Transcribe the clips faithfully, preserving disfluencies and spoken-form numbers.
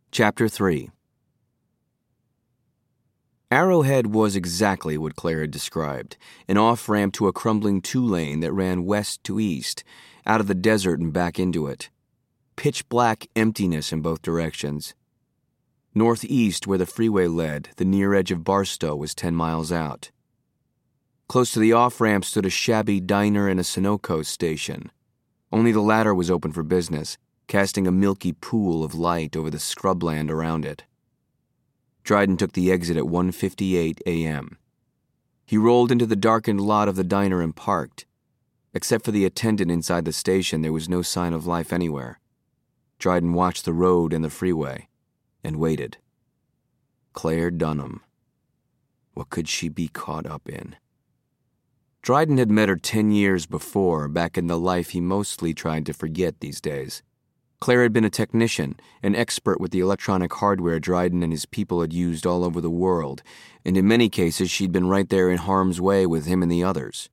Chapter three. Arrowhead was exactly what Claire had described, an off-ramp to a crumbling two-lane that ran west to east, out of the desert and back into it. Pitch-black emptiness in both directions. Northeast, where the freeway led, the near edge of Barstow was ten miles out. Close to the off-ramp stood a shabby diner and a Sunoco station. Only the latter was open for business, casting a milky pool of light over the scrubland around it. Dryden took the exit at one fifty-eight a.m. He rolled into the darkened lot of the diner and parked. Except for the attendant inside the station, there was no sign of life anywhere. Dryden watched the road and the freeway, and waited. Claire Dunham. What could she be caught up in? Dryden had met her ten years before, back in the life he mostly tried to forget these days. Claire had been a technician, an expert with the electronic hardware Dryden and his people had used all over the world, and in many cases she'd been right there in harm's way with him and the others.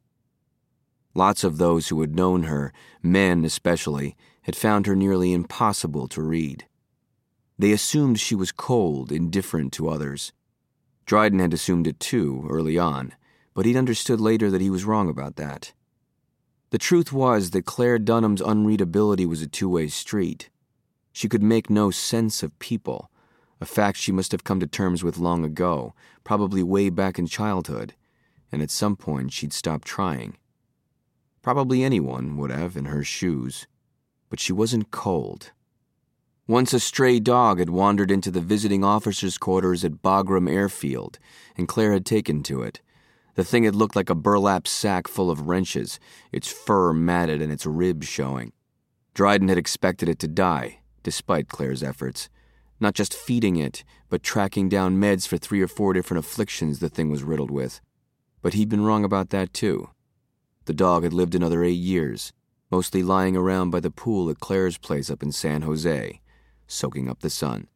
Lots of those who had known her, men especially, had found her nearly impossible to read. They assumed she was cold, indifferent to others. Dryden had assumed it too, early on, but he'd understood later that he was wrong about that. The truth was that Claire Dunham's unreadability was a two-way street. She could make no sense of people, a fact she must have come to terms with long ago, probably way back in childhood, and at some point she'd stopped trying. Probably anyone would have in her shoes, but she wasn't cold. Once a stray dog had wandered into the visiting officers' quarters at Bagram Airfield, and Claire had taken to it. The thing had looked like a burlap sack full of wrenches, its fur matted and its ribs showing. Dryden had expected it to die, despite Claire's efforts. Not just feeding it, but tracking down meds for three or four different afflictions the thing was riddled with. But he'd been wrong about that too. The dog had lived another eight years, mostly lying around by the pool at Claire's place up in San Jose, soaking up the sun.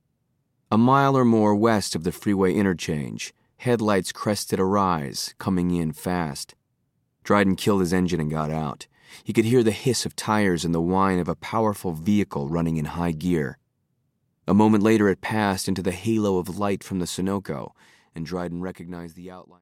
A mile or more west of the freeway interchange, headlights crested a rise, coming in fast. Dryden killed his engine and got out. He could hear the hiss of tires and the whine of a powerful vehicle running in high gear. A moment later it passed into the halo of light from the Sunoco, and Dryden recognized the outline.